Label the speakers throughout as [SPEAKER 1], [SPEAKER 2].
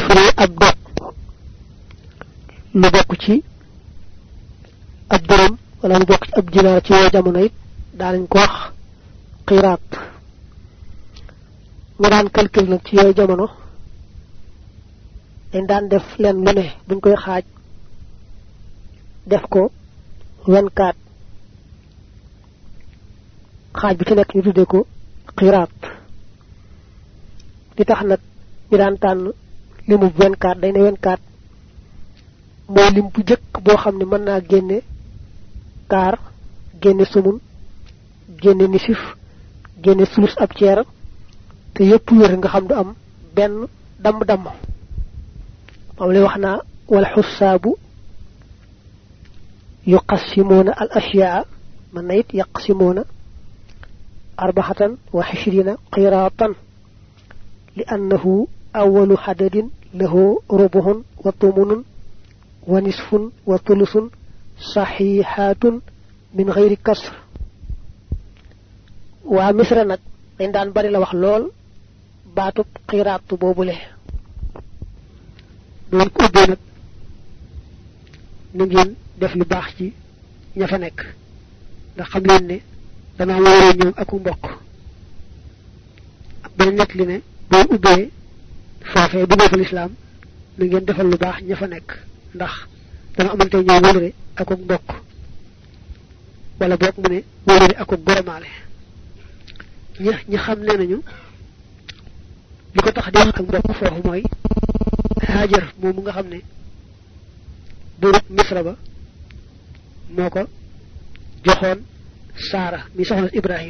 [SPEAKER 1] firi ab dog lu bokk ci ab dërëm wala lu bokk ci ab dinaar ci yoo jamono it daanañ ko wax qiraat ñu daan calcul nag ci yooyu jamono dañ daan def leen lu ne buñ koy xaaj def ko 24 xaaj bi ci nekk ñu tuddee ko qiraat li tax nag ñu daan tànn limu 24 day ne 24 mooy lim bu jëkk boo xam ne mën naa génne kaar génne sumun génne nisif génne sulus ab ceer te yépp wér nga xam du am benn damm moom lay wax naa wal xusaabu yuqassimuuna al ashyaa man na it yaqsimuuna 24 qiraatan li annahu awalu xadadin lahu rubuhun wa tumunun wa nisfun wa thulusun saxiixaatun min xeyri kasr waa misra nag dañ daan bari la wax lool baatub qiraat boobule doon ko ubbee nag na ngeen def lu baax ci ña fa nekk ndax xam leen ne danaa wóoree ñoom ak mbokk ak benn nett li ne boo ubbee foofee duggee fa lislaam na ngeen defal lu baax ña fa nekk ndax dana amante ñoo wóoree ak mbokk wala boog mu ne wóoree ak goromaale ñi xam nee nañu li ko tax di wax ak mbokk foofu mooy Haajar moomu nga xam ne buurub Misra ba moo ko joxoon Saara mi soxna Ibrahim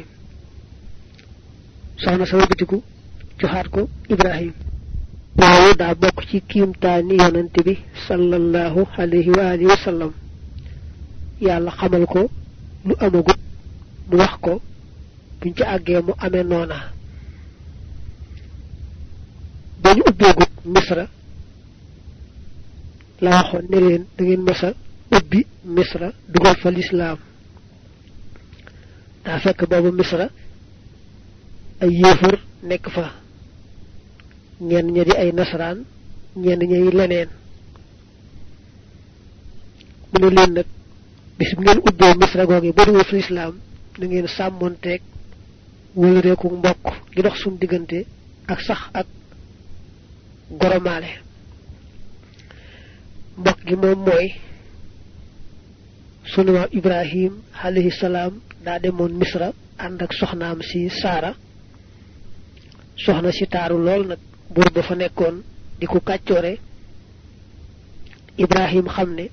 [SPEAKER 1] soxna sa wëlbatiku joxaat ko Ibrahim waaw daa bokk ci kiimtaani yonante bi sallallahu alayhi wa alihi wa sallam yàlla xamal ko lu amagut mu wax ko buñ ci àggee mu amee noona bañu ubbeegut Misra la waxoon ne leen da ngeen mësa ubbi Misra dugal fa lislaam daa fekk boobu Misra ay yéefar nekk fa ñenn ña di ay nasaraan ñenn ñay leneen mu ne leen nag bis bu ngeen ubbee Misra googu ba dugal fa lislaam da ngeen sàmmonteeg wala reeku mbokk gi dox suñu diggante ak sax ak goromaale mbokk gi moom mooy sunu maam Ibrahim alayhi salaam daa demoon Misra ànd ak soxnaam si Saara soxna si taaru lool nag buur ba fa nekkoon di ko kàccoore Ibrahim xam ne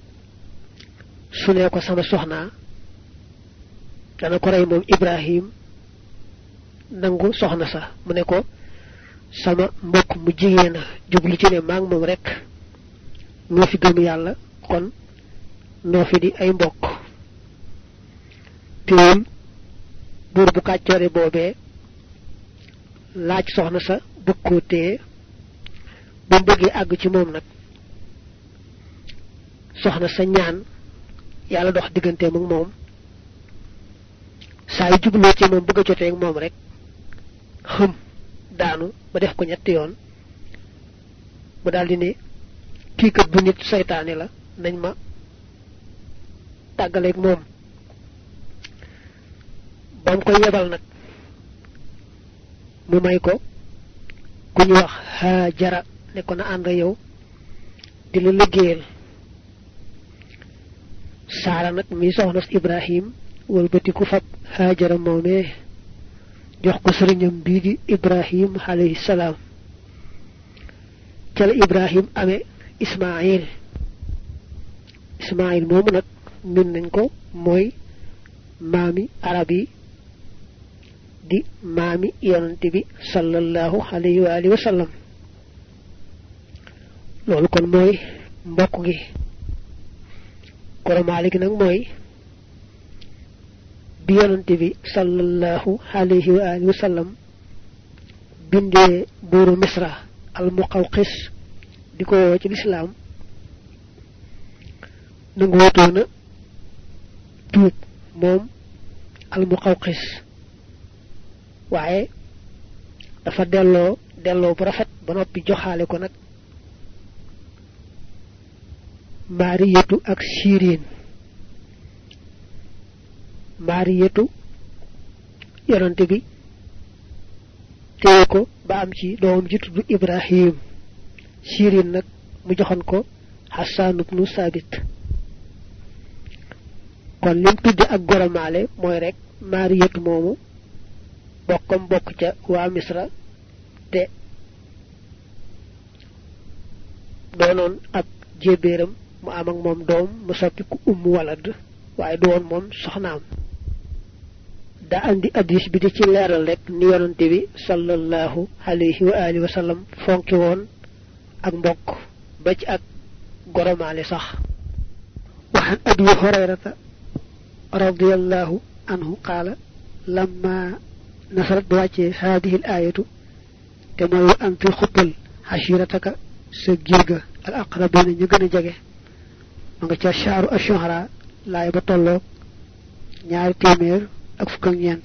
[SPEAKER 1] su ne ko sama soxnaa dana ko rey moom Ibrahim nangu soxna sa mu ne ko sama mbokk mu jigéen a jublu ci ne maag moom rek noo fi gëm yàlla kon noo fi di ay mbokk teewul buur bu kàccoore boobee laaj soxna sa bëgg koo téye ba mu bëggee àgg ci moom nag soxna sa ñaan yàlla dox digganteem ak moom saa yu jubloo ci moom bëgg a jotee ak moom rek xëm daanu ba def ko ñetti yoon mu daldi ne kii kat bu nit seytaane la nañ ma tàggaleeg moom ba mu koy yebal nag mu may ko ku ñu wax Haajara ne ko na ànd yow di la liggéeyal Saara nag mi soxna Ibrahim wëlbatiku fab Haajara moomee jox ko sëriñam bii di Ibrahim alayhi salaam ca la Ibrahim amee Ismaayil moomu nag min nañ ko mooy maami arab yi di maami yonante bi sallallahu alayhi wa alihi wa sallam loolu kon mooy mbokk gi koromaale gi nag mooy bi yonante bi sallallahu alayhi wa alihi wa sallam bindee buuru Misra al Muqawqis di ko woo ci lislaam nangu wutoona tuub moom al Muqawqis waaye dafa delloo bu rafet ba noppi joxaale ko nag mariyatu ak sirin mariyatu yonante bi téye ko ba am ci doom ji tuddu ibrahim sirin nak mu joxon ko hasan ibn sabit kon lim tuddi ak goromale moy rek mariyatu momu bokkam bokk ca wa misra te doonoon ab jébeeram mu am ak moom doom mu soppi ku walad waaye doon moom soxnaam da andi hadis bi di ci leeral rek ni yonante bi sallallahu alayhi wa alihi wa sallam fonki woon ak mbokk ba ci ak goromaale sax waxan abi hurayrata radiyallahu anhu qaala lamma nasarat wàcce hadihi al ayatu te mooy anti xubbal hashirataka sa girga al aqrabina ñu gëna jege ma nga ca shaaru ashuhara laay ba tolloog ñaari téeméer ak fukk ak ñeent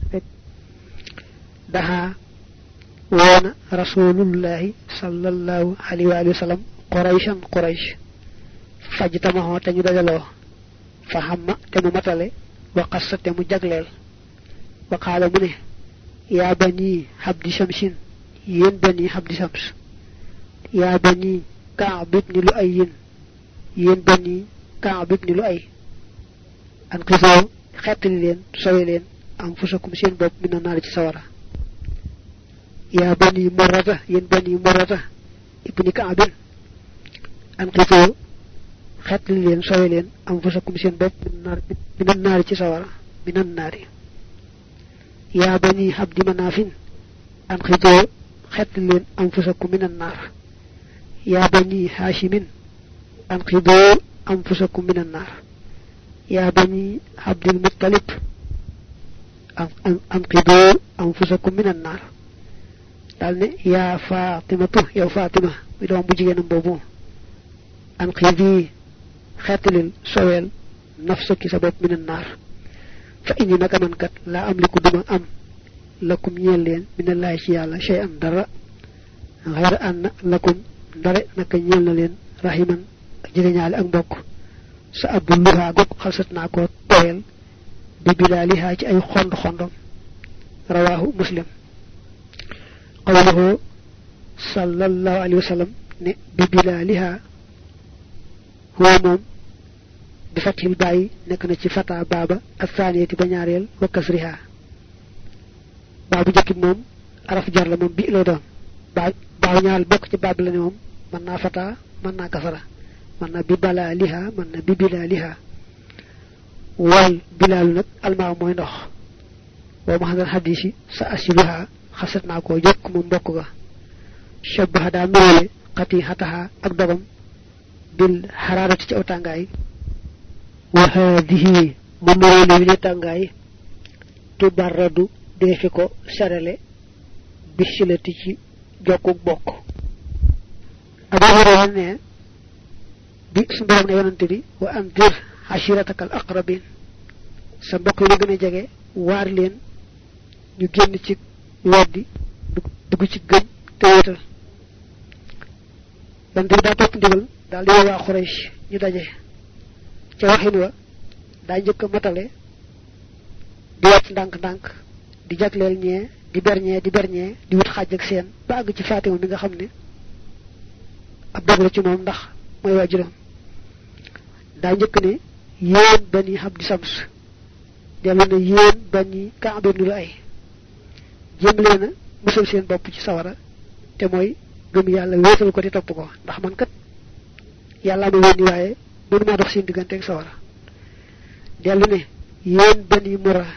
[SPEAKER 1] daha woona rasulullahi sallallahu alayhi wa sallam quraish fajtamaho te ñu dajaloo fa hamma te mu matale wa qassa te mu jagleel wa qaala mu ne yaa bani habdi shamsin yéen bani habdi shams yaa bani ka'b ibn lu'ay yéen bani ka'b ibn lu'ay an qisaw xettali leen sowe leen am fusakum seen bopp mina naar ci sawara yaa bani murrata yéen bani murrata ibn ka'b an qisaw xettali leen sowe leen am fusakum seen bopp mina naar ci sawara mina naari yaa bani habdi manafin an qisaw xettali leen am fusakum mina naar يا بني هاشم أنقذوا أنفسكم من النار يا بني عبد المطلب أنقذوا أنفسكم من النار دالني يا فاطمة بدون بجينا بوبو أنقذي خاتل سويل نفسك سبب من النار فإني نكمن كت لا أملك دم أم لكم يلين من الله شيئا درا غير أن لكم dare naka ñeel na leen rahiman jegeñaale ak mbokk sa abdullah gop xalsat na ko toyel bi bilaliha ci ay xondom rawahu muslim qawluhu sallallahu alayhi wasallam ne bi bilaliha huwa mom bi fatil bayyi nek na ci fata baba athaniyati ba ñaarel wa kasriha babu jekki mom araf jar la mom bi lay doon ba ñaal bok ci bab la ne mom man na fata man na kasara man na bi balaliha man na bi bilaliha wal bilal nak alma moy ndox wa ma hadal hadisi sa asibaha khasatna ko jokk mu mbokk ga shabaha da mele qati hataha ak dogam bil hararati ci awtangay wa hadhihi mamuru li tangay tubarradu defiko sarale bisilati ci jokku bokk Abu Hurayra ne bi sun borom ne yonante bi wa andir ashiratakal aqrabin sa mbokk yi gëna jege waar leen ñu génn ci weddi dugg ci gëm te wéetal yonante bi daa topp ndigal daal di waa Quraysh ñu daje ca waxin wa daa njëkk matale di wàcc ndànk-ndànk di jagleel ñee di berñee di wut xaaj ak seen ba àgg ci Fatima mi nga xam ne ab dogla ci moom ndax mooy waajuram daa njëkk ne yéen bani Abdi Sams dellu ne yéen bani Ka'b ibn Lu'ay jéem leen a musal seen bopp ci sawara te mooy gëm yàlla wéetal ko te topp ko ndax man kat yàlla ma yónni waaye mënu maa dox seen diggante ak sawara dellu ne yéen bani Murra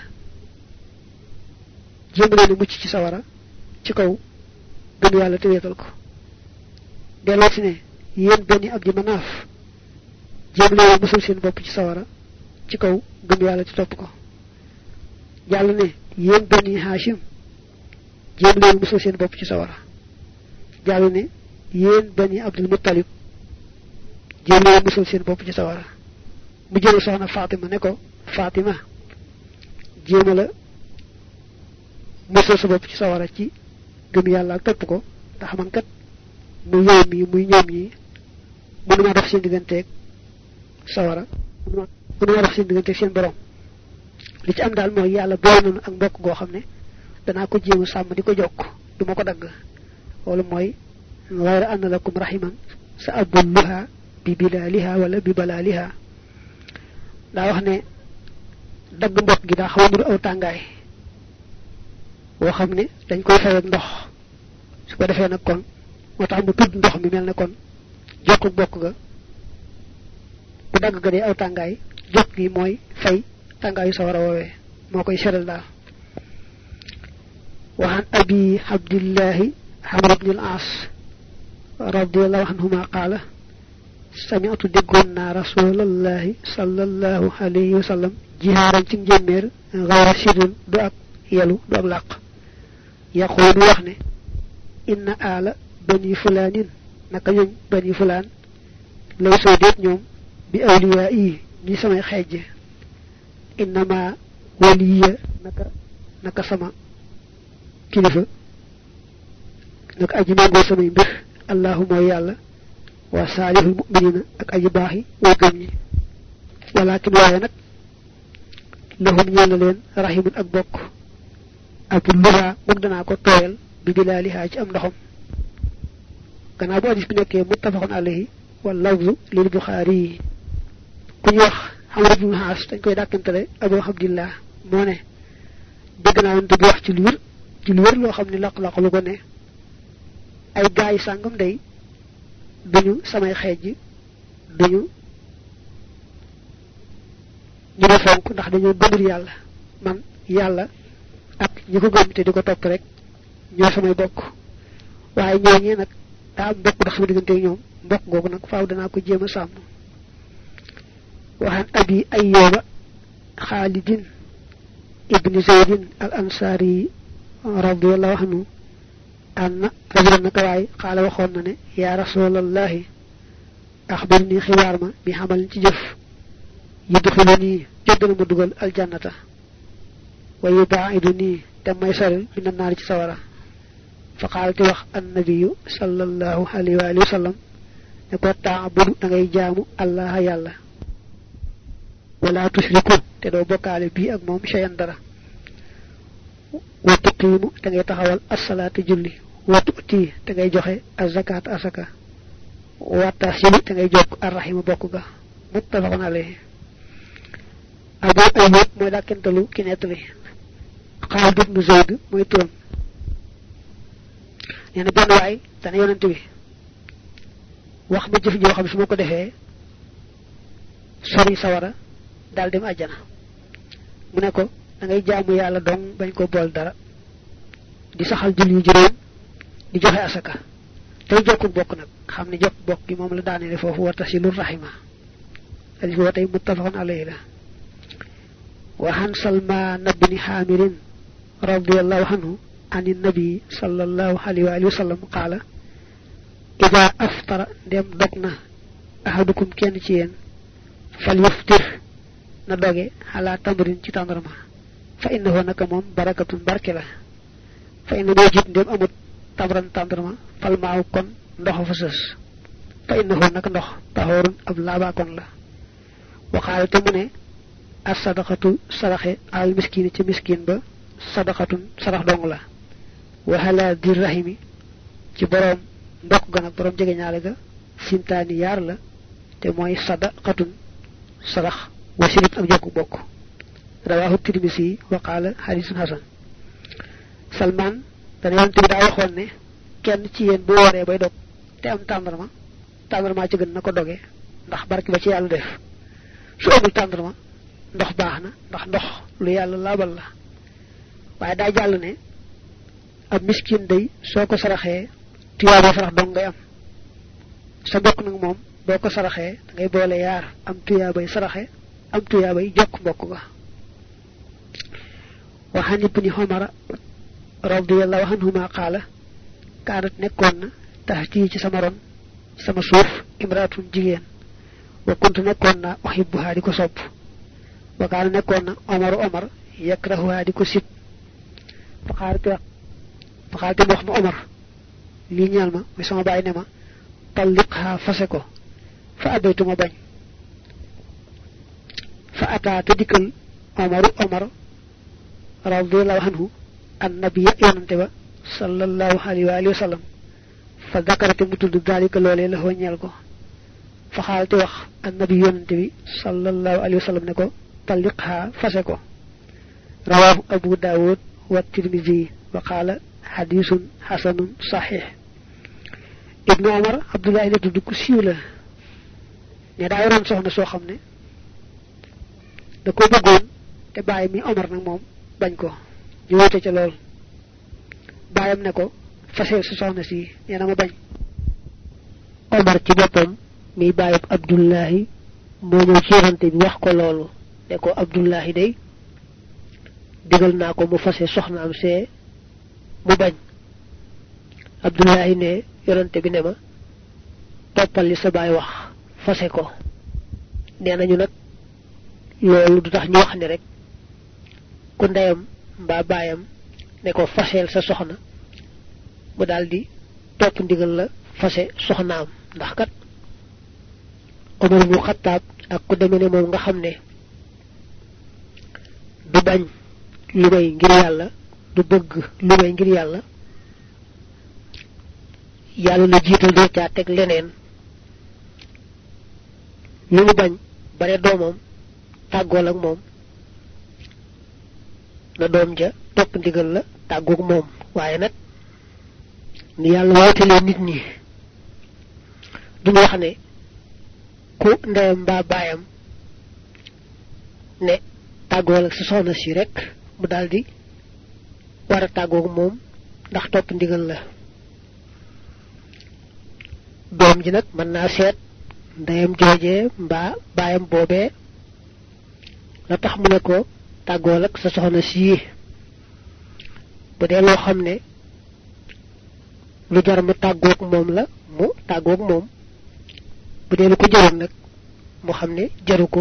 [SPEAKER 1] jéem leen a mucc ci sawara ci kaw gëm yàlla te wéetal ko delo ci ne yeen bani Abdi Manaf jéem leen musal seen bopp ci sawara ci kaw gëm yàlla ci topp ko jàll ne yeen bani Hashim jéem leen musal seen bopp ci sawara jàll ne yeen bani Abdul Muttalib jéem leen musal seen bopp ci sawara mu jël soxna Fatima ne ko Fatima jéem la musal sa bopp ci sawara ci gëm yàlla ak topp ko ndax man kat mu yow mi muy ñoom ñi mënu ma dox seen digganteeg sawara bu ñu wax seen digënté seen borom li ci am dal moy yalla boole nañu ak mbokk go xamne dana ko jéem sam diko jokk duma ko dagg wala moy wayra an lakum rahiman sa abulluha bi bilaliha wala bi balaliha da wax ne dagg mbokk gi da xaw ñu aw tangay wo xamne dañ koy fay ak ndox su ko defé nak kon motax mu tudd ndox mi melne kon jokk bokk ga bu dagg ga day aw tangay jokk gi moy fay tangay sa wara wowe mokoy seral da wa an abi abdullah hamr ibn al-as radiyallahu anhuma qala sami'tu digonna rasulullah sallallahu alayhi wa sallam jiharan ci njemmer ghayra shidun du ak yelu du ak laq yaqulu wax ne inna ala bani fulanin naka ñoñ bani fulan lay so det ñoom bi awliya yi ñi samay xejje innama waliya naka sama kilifa naka aji nango samay mbir allahumma yalla wa salihul mu'minina ak aji baaxi way gëm ñi walakin waye nak lahum ñal leen rahimun ak bokk abdullah bok dana ko toyal bi bilaliha ci am ndoxam gana bo hadith bi nekké muttafaqun alayhi wal lafzu lil bukhari ku ñu wax hamad ibn has dañ koy dakantale abu abdullah mo ne deug na won wax ci lu wër lo xamni laq lu ko ne ay gaay sangam day duñu samay xejj duñu ñu fonk ndax dañu gëmul yalla man yalla ak ñi ko gëm te diko top rek ñoo samay bokk waye ñoñe nak da bokk dox sama digënté ñoom bokk gogu nak faaw dana ko jema sam waxan abi ayyuba khalidin ibn zaid al ansari radiyallahu anhu anna rajulan nakaway qala waxon na ne ya rasulullah akhbirni khibarma bi hamal ci jëf yudkhiluni jëddal ma dugal al jannata wa yubaiduni tamay saril min nar ci sawara fa qalati wax an-nabiy sallallahu alayhi wa sallam ne ko ta'budu da ngay jaamu allah yalla wala tushriku te do bokale bi ak mom shay'an dara wa tuqimu da ngay taxawal as-salatu julli wa tu'ti da ngay joxe az-zakat asaka wa tasilu da ngay jokk ar-rahim bokku ga muttafaqun alayhi abu ayyub moy dakentalu ki netali Khalid ibn Zaid moy turam neena ben way tan yonent bi wax ma jëf jo xam suma ko defé sori sawara dal dem aljana mu ne ko da ngay jaamu yalla dong bañ ko bol dara di saxal julli juroom di joxe asaka tay jokku bok nak xamni jokk bok gi mom la daanele fofu wa tasilur rahima ali wa tay muttafaqun alayhi la wa han salman ibn hamir radiyallahu anhu عن النبي صلى الله عليه وآله وسلم قال إذا أفطر دم دقنا أحدكم كين تيين فليفطر ندوغي على تمرين تي تندرما فإنه نكمم بركة بركة فإنه يجد دم أمد تمرن تندرما فالماء كن ndox فسس فإنه نك ndox طهور أب لابا كن لا وقال تمني الصدقة صدقة على المسكين تي مسكين با صدقة صدق دونغ لا وهلا دي الرحيم ci borom ndok ga nak borom jege ñaale ga sintani yar la te moy sadaqatun sadax wa sirit ak jokku bokk rawahu tirmisi wa qala hadithun hasan salman da yonent bi da waxon ne kenn ci yeen bu woré bay dog te am tandarma ci gën nako doge ndax barki ba ci yalla def su amul tandarma ndox baxna ndax ndox lu yalla labal la waye da jall ne ab miskin day soko saraxé tiyaba sarax dong ngay am sa bokk nak mom boko saraxé ngay bolé yar am tiyabay saraxé am tiyabay jokk bokk ga wa hanibni humara radiyallahu anhuma qala kanat nekon tahti ci sama ron sama suuf imratun jigen wa kuntu nekon na uhibbuha diko sopp wa kana nekon na omar yakrahuha diko sip فقالت wax ma Omar li ñal ma sama baay ne ma talliqha faseko fa abaytu ma bañ fa ata tadikal Omar radiyallahu anhu annabi yonante ba sallallahu alayhi wa sallam fa dakarate mu tudd dalika lolé la ho ñal ko fa xaalate wax annabi yonante bi sallallahu alayhi wa sallam ne ko taliqha fase ko rawahu abu daawud wa tirmidhi wa qala hadithun hasanun sahih ibnu umar abdullah la tuddu ku siiw la ne da yoron soxna so xamne da ko bëggoon te baye mi omar nak mom bañ ko ñu wote ci lool bayam ne ko fasel su soxna si yana ma bañ omar ci bopam mi bayab abdullahi mo ñew ci yonante bi wax ko loolu ne ko abdullahi day digal na ko mu fasé soxnaam sé mu bañ abdullahi ne yonante bi ne ma topal li sa bay wax fasé ko nenañu nak loolu du tax ñu wax ne rek ku ndeyam mba bayam ne ko fasel sa soxna mu daldi top ndigal la fasé soxnaam ndax kat Omar bu Khattab ak ku demé ne mom nga xamné du bañ lu may ngir yalla du bëgg lu may ngir yalla yalla la jital do ca tek leneen lu mu bañ bare domam tagol ak mom na dom ja top ndigal la tagok mom waye nak ni yalla wotale nit ñi du wax ne ku ndeyam ba bayam ne tagol ak sa soxna si rek mu daldi wara tagok mom ndax top ndigal la dom ji nak man na set ndeyam jojé mba bayam bobé la tax mu ne ko tagol ak sa soxna si bu dé lo xamné lu jar mu tagok mom la mu tagok mom bu dé lu ko jaron nak mu xamné jaru ko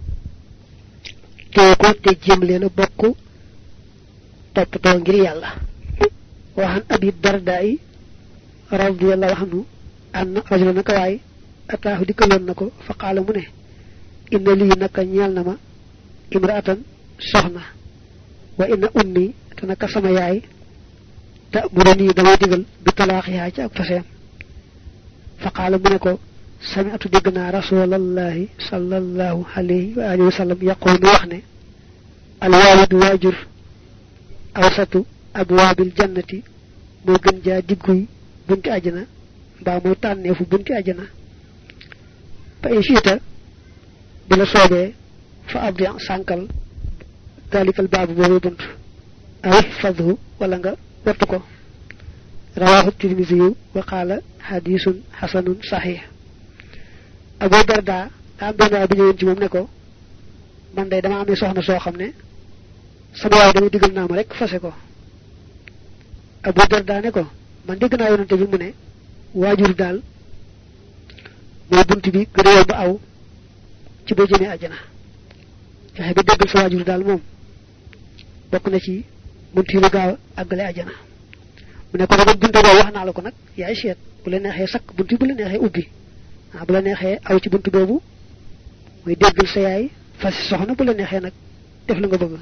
[SPEAKER 1] ko te jëm leena bokku top to ngir yalla wa han abi dardai radiyallahu anhu anna rajulan kawai ataahu dikalon nako fa qala mu ne inna li naka ñal na ma imra'atan soxna wa inna ummi tanaka sama yaay ta burani dama digal bi talaaxiha ci ak fasem fa qala mu ne ko sami'tu digna rasulullahi sallallahu alayhi wa alihi wasallam yaqulu waxne al walid wajur awsatu abwabil jannati mo gën ja digguy bunti aljana ba mo tanefu bunti aljana fa ishita bila sobe fa abdi sankal dalikal babu bobu bunt ay fadhu wala nga wattu ko rawahu tirmidhi wa qala hadithun hasanun sahih abu darda am benn bi ñewon ci mom ne ko man day dama amé soxna so xamné sama way dama digal na ma rek fasé ko abu darda ne ko man dégg na yonenté bi mu ne wajur dal mo buntu bi gëna ba aw ci bo jëmé aljana taxé ba déggal sa wajur dal mom bokk na ci buntu yu gaaw agalé aljana mu ne ko dama buntu bo wax na la ko nak yaay seet bu la nexé sak buntu bu la nexé ubbi bu la nexé aw ci buntu bobu moy déggal sa yaay fas soxna bu la nexé nak def la nga bëgg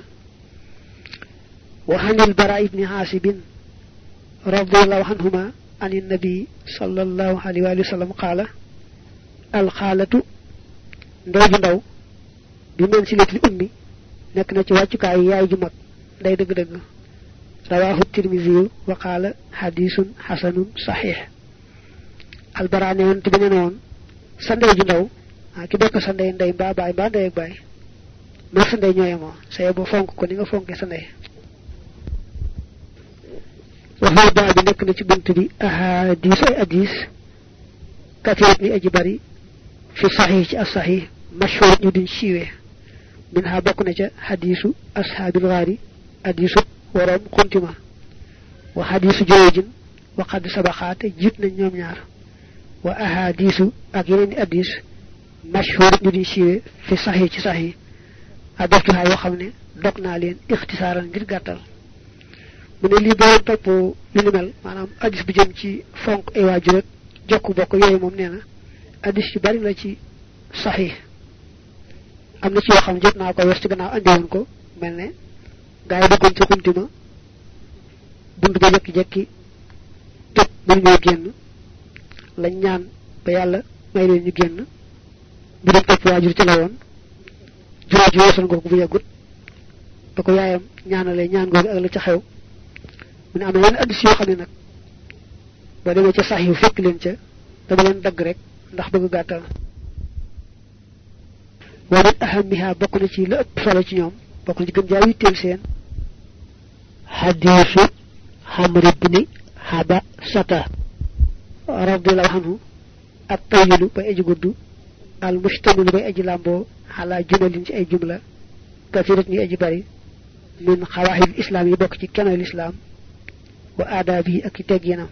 [SPEAKER 1] wa hanil bara ibn hasib radiyallahu anhuma an nabi sallallahu alayhi wa sallam qala al khalatu ndaw ndaw bi men ci lati ummi nek na ci waccu kay yaay ju mag day deug deug rawahu tirmidhi wa qala hadithun hasanun sahih al barani won ti benen won sa ndey ju ndaw ki bokk sa ndey ndey ba bay ba ndey ak bay ma sa ndey ñoyamo say bo fonk ko ni nga fonké sa ndey wa hada bi nek na ci buntu bi ahadith ay hadith kafirat ni aji bari fi sahih ci as-sahih mashhur ñu diñ siwé min ha bokku na ca hadithu ashabil ghari hadithu waram kuntima wa hadithu jawjin wa qad sabaqat jit na ñom ñaar wa ahadithu ak yeneen hadith mashhur ñu diñ siwé fi sahih ci sahih adaftu ha yo xamne dok na leen ikhtisaran ngir gatal mu ne li bo top li ni mel manam hadith bi jëm ci fonk ay wajur ak jokku bokk yoy mom neena hadith ci bari la ci sahih amna ci yo xam jot na ko wess ci gannaaw andi won ko melne gaay duggon ci xuntima buntu ba jekki tek bu ñu genn lañ ñaan ba yalla may leen ñu genn bu dem top wajur ci la won jooju wesal ko bu yagut da ko yaayam ñaanale ñaan gogu ak la ci xew mu ne am na addis yo xamni nak bo demé ci sahih yu fekk leen ca dama leen dag rek ndax bëgg gàttal wa min ahamiha bokku na ci la ëpp solo ci ñoom bokku ci gën jaa yitteel seen hadithu Amr ibn Habasata radiyallahu anhu at-tayyilu ba aji guddu al mustamil ba aji lambo ala jumalin ci ay jumla kafirat ni aji bari min khawahid islam yi bok ci kenal islam wa adabi ak tegginam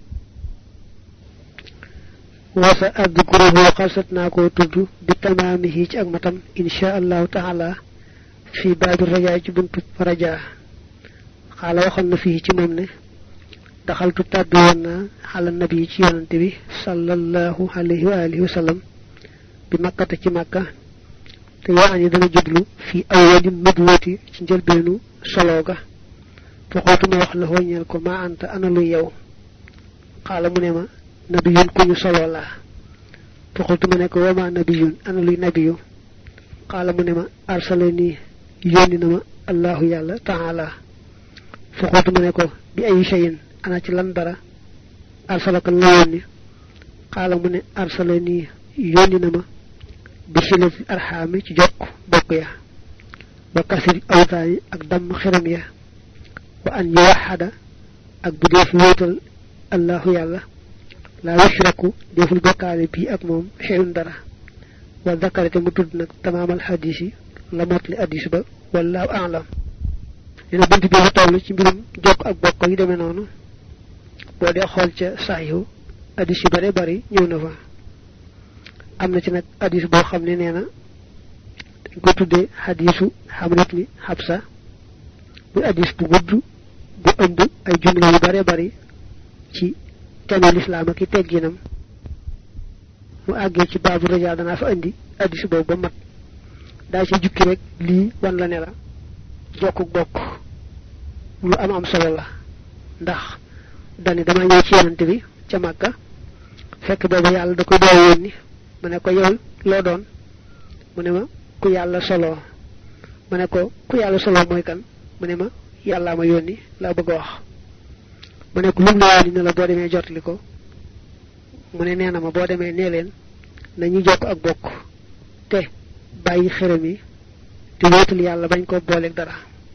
[SPEAKER 1] wa sa adkuruhu qalsatna ko tuddu bi tamamihi ci ak matam insha Allah ta'ala fi bab ar-raja ci buntu raja xala waxon na fi ci mom ne daxaltu tabwana ala nabi ci yonante bi sallallahu alayhi wa alihi wasallam bi makkata ci makka te yaani dana jublu fi awwali madwati ci njëlbenu sologa fa xootu ma wax la hoñal ko ma anta ana lu yow xala mu ne ma nabiyun ko ñu solo la fa xootu ma ne ko wa ma nabiyun ana luy nabiyu xala mu ne ma arsalani yoni na ma allah yalla ta'ala fa xootu ma ne ko bi ay shay'in ana ci lan dara arsalaka la yoni xala mu ne arsalani yoni na ma bi silal arhami ci jokk bokk ya ba kasir awtaani ak dam xiram ya wa an yuwahhada ak bu def wéetal allahu yàlla la yushraku deful bokkaale bi ak moom xeyun dara wa zakarate mu tudd nag tamaamal hadisi la motli hadis ba wallahu a'lam dina bunt bi mu toll ci mbirum jokk ak bokk yi demee noonu boo dee xool ca sahihu hadis yu bare bari ñëw na fa amna ci nak hadith bo xamne neena dañ ko tuddé hadithu Hamrat ni Habsa bu hadith bu gudd bu ëmb ay jumla yu bare bari ci tanu l'islam ak tegginam mu àggee ci babu raja dana fa andi hadith bo ba mat da ci jukki rek li wan la ne la jokku bokk lu am solo la ndax dani dama ñëw ci yonante bi ca Makka fekk boobu yàlla da ko doo yónni mané ko yow lo doon mune ma ku yalla solo mané ko ku yalla solo moy kan mune ma yalla ma yoni la bëgg wax mané ko lu la yoni ne la bo démé jotli ko mune néna ma bo démé né len nañu jokk ak bokk té bayyi xéram yi té wétul yalla bañ ko bolé dara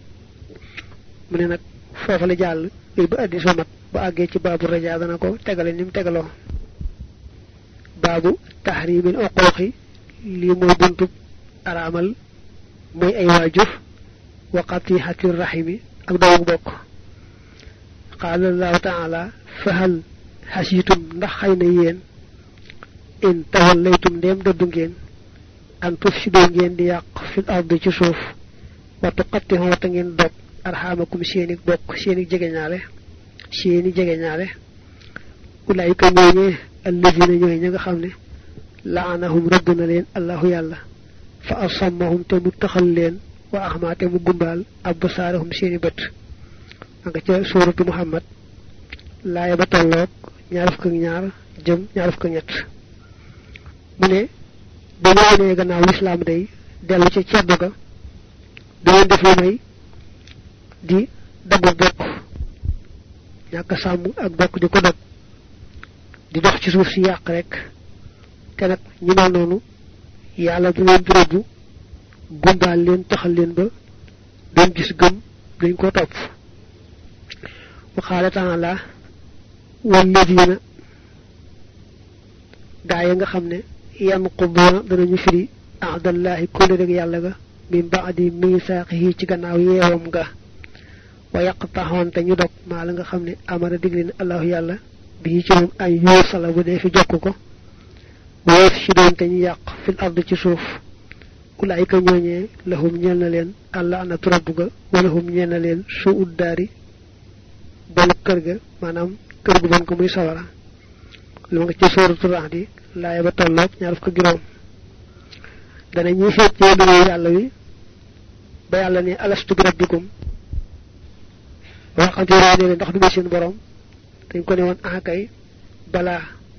[SPEAKER 1] mune nak fofu la jall ba addi so mat ba aggé ci babu raja dana ko tégalé nim tégalo babu tahrim al uquqi li moy buntu aramal moy ay wajur wa qatihati rahimi ak dawu bok qala allah ta'ala fa hal hasitum ndax xeyna yeen in tawallaytum dem doddu ngeen an tufsidu ngeen di yaq fil ardi ci suuf wa tuqattihu ta ngeen dog arhamakum seeni bok seeni jegeñaale ulaika ñoñe alladhina ñoy ñinga xamne la'anahum rabbuna leen allahu yalla fa asammahum te mu taxal leen wa ahmate mu gumbal absarahum seeni bet nga ci suratu muhammad laaya ba tolok ñaar fukk ñaar jëm ñaar fukk ñett mu ne ba ñu ne gannaaw l'islam day delu ci ceddu ga dañu def lu may di dagu bokk ñaka sàmm ak bokk di ko dog di dox ci suuf ci yaq rek té nak ñu mel nonu yalla du leen drobu gumbal leen taxal leen ba doon gis gëm dañ ko top wa qala ta'ala wal ladina gaay nga xamne yanquduna dañu firi a'dallahi kullu rek yalla ga min ba'di misaqihi ci gannaaw yeewam ga wa yaqtahun te ñu dog ma la nga xamne amara diglin allah yalla bi ci mom ay yusala bu def jokk ko wef ci doon te ñu yaq fil ard ci suuf ulaika ñoñe lahum ñel na leen allah ana turabbuga wala hum ñel na leen su'ud dari bal kër ga manam kër gu bon ko muy sawara lu nga ci suratul rahdi laaya ba tollok ñaar fukk juroom dana ñi seet ci mbiru yàlla wi ba yàlla ne alastu bi rabbikum waxante ne ndax du seen borom dañ ko ne woon kay balaa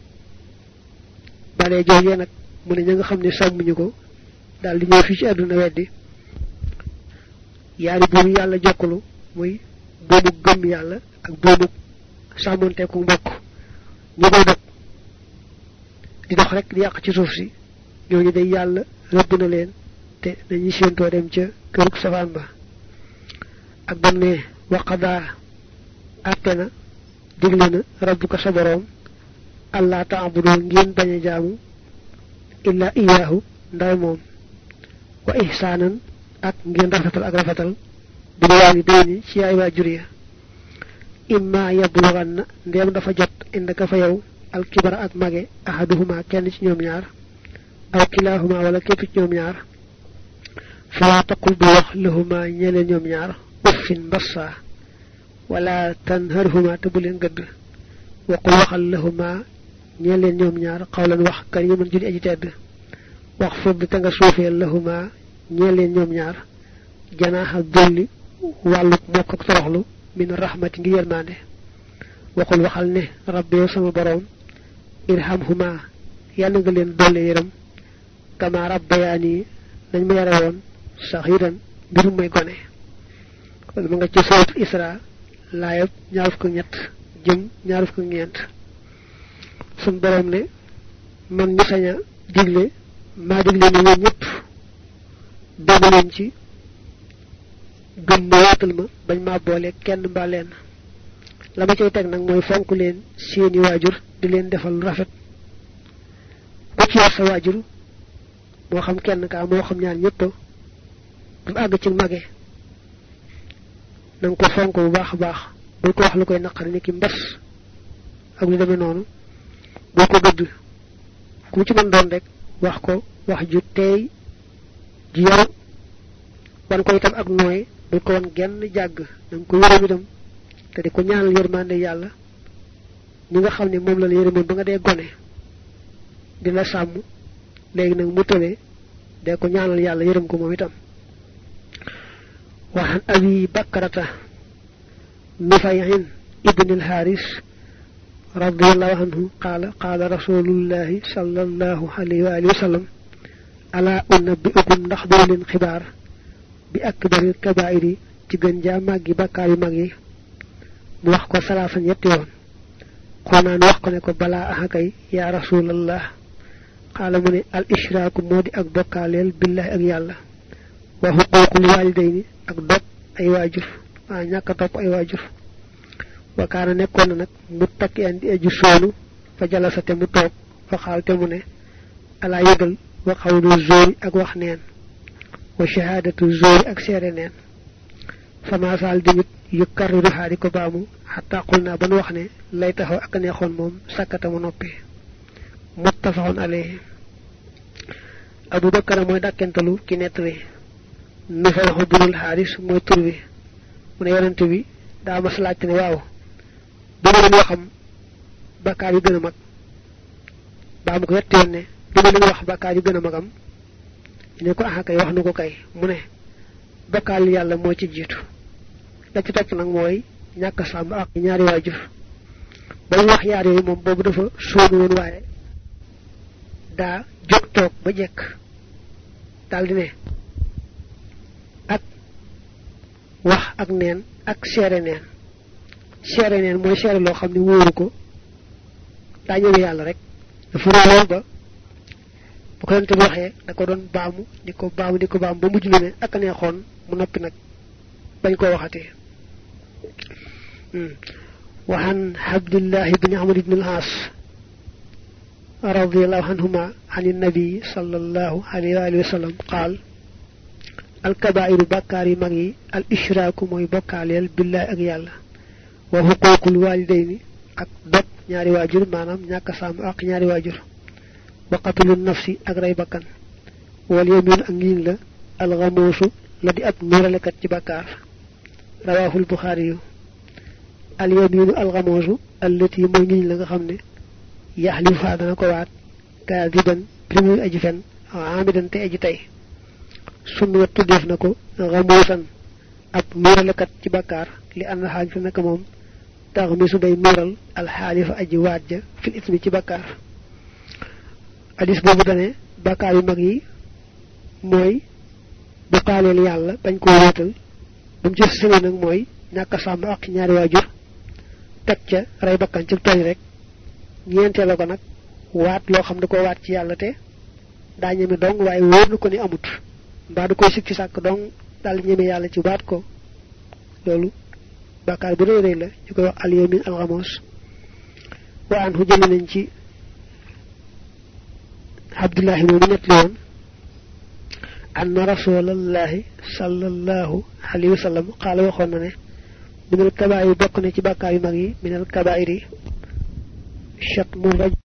[SPEAKER 1] balee joojee nag mu ne ña nga xam ne sàmmuñu ko daal di ñëw fii ci àdduna weddi yaari buumu yàlla jokkulu muy buumu gëm yàlla ak buumu sàmmonteeku mbokk ñu koy dog di dox rek di yàq ci suuf si ñooñu day yàlla rëbb na leen te dañuy séentoo dem ca kërug safaan ba ak bam ne waqadaa àtte na digle na rabbuka sa boroom allah ta'budu ngeen bañ a jaamu illa iyaahu ndaw moom wa ihsaanan ak ngeen rafetal ak rafetal bil waalidayni ci yaay waajur ya imma yablughanna ndéem dafa jot indaka fa yow alkibara ak mage ahaduhuma kenn ci ñoom ñaar aw kilahuma wala képp ci ñoom ñaar fala taqul bu wax lahuma ñeleen ñoom ñaar uffin mbassa wala tanharhuma te bu leen gëdd waqul waxal lahuma ñeleen ñoom ñaar xawlan wax kariman judi aji tedd wax fudd te nga suufeel lahuma ñeleen ñoom ñaar janaaxa dolli wàllu mokk ak toroxlu min rahmati ngi yërmande waxul waxal ne rabbi sama borom irhamhuma yàlla nga leen dolle yërëm kama rabbayani nañ ma yare woon saxiran mbir may gone kon ma nga ci suratul isra laayab ñaar fukk ñett jëm ñaar fukk ñeent sun borom ne man ñu saña digle maa digle ne ñoom ñëpp doomu leen ci gëm ma waatal ma bañ maa boole kenn mbaa leen la ma cay teg nag mooy fonk leen seeni waajur di leen defal rafet ba ci sa waajur moo xam kenn kaa moo xam ñaar ñëpp bu àgg ci mage nang ko fonk bu baax baax bul ko wax lu koy naqari ni ki mbas ak lu demee noonu boo ko gëdd ku ci mën doon rek wax ko wax ju teey ji yaru wan ko itam ak nooy bul ko wan genn jàgg nang ko yërëm itam te di ko ñaanal yërmande yàlla ñi nga xam ne moom la yërëmoon ba nga dee gone di la sàmm léegi nag mu tële dee ko ñaanal yàlla yërëm ko moom itam waxan abi bakrata nufayhin ibn al-haris radiyallahu anhu qaala rasulullahi sallallahu alayhi wa alihi wa sallam ala unabbi'ukum ndax doo leen xibaar bi akbaril kabaa'iri ci gën jaa màggi bàkkaar yu mag yi mu wax ko salaasa ñetti yoon xonaan wax ko ne ko balaa axakay yaa rasulallah xaala mu ne al ishraaku moo di ak bokkaaleel billahi ak yàlla wa xuquuqul waalidayni ak dog ay waajur waa ñàkk a topp ay waajur wa kaana nekkoon na nag mu takki andi aju soolu fa jalasa te mu toog fa xaal te mu ne alaa yëgal wa xawlu zóori ak wax neen wa shahaadatu zóori ak seere neen fa maasaal dimit yu karriruhaa di ko baamu xataa xul naa ba nu wax ne lay taxaw ak neexoon moom sakkata mu noppi muttafaxun alayhi Abu Bakar mooy dàkkentalu ki nettali Nufay ibnul Haaris mooy tur bi mu ne yonent bi daa mas laajte ne waaw bu ma leen waxam bakkaar yu gën a mag baa mu ko yetti yoon ne bu ma leen wax bakkaar yu gën a magam ne ko kay wax na ko kay mu ne bakkaar yàlla moo ci jiitu la ci topp nag mooy ñàkk sàmm ak ñaari waajur ba ñu wax yaar yooyu moom boobu dafa sóonu woon waaye daa jóg toog ba jekk daldi ne ak wax ak neen ak seere neen mooy seere loo xam ne wóoru ko daa ñëw yàlla rek dafa lool ba bu ko yonte bi waxee da ko doon baamu di ko baamu ba mujj lu ne ak neexoon mu noppi nag bañ koo waxatee وعن عبد الله بن عمرو بن العاص رضي الله عنهما عن النبي صلى الله عليه وآله وسلم قال الكبائر بكاري مغي الإشراك موي بكاليل بالله ak yàlla wa huququl walidayni ak dog ñaari waajur maanaam ñàkk sàmm ak ñaari waajur wa qatlun nafsi ak rey bakkan wal yamin ak ngiñ la al ghamusu la di ab nuralekat ci bakkaar rawahul bukhari al yaminu al ghamusu allati mooy ngiñ la nga xam ne yaxlifu dana ko waat kaadiban bi muy aji fen amidan te aji tay sunu tuddef nako ramusan ab miralekat ci bakar li an haaj nak mom taxmisu day miral al halif aji wadja fil ismi ci bakar hadis bobu dane bakar yu mag yi moy bu talel yalla bañ ko wétal bam ci sene nak moy ñaka sam ak ñaari wajur tek ca ray bakkan ci togn rek ñentel ko nak waat lo xam da ko waat ci yalla te da ñëmi dong waye wóor ko ni amut ba du koy sik ci sak dong dal ñëmi yalla ci waat ko lolu bakar bu reey la ñu ko wax al yamin al ghamos wa anhu jël nañ ci abdullah ibn netlion anna rasulullah sallallahu alayhi wasallam qala waxon na ne min al kaba'ir bokk na ci bakar yu mag yi min al kaba'iri shatmu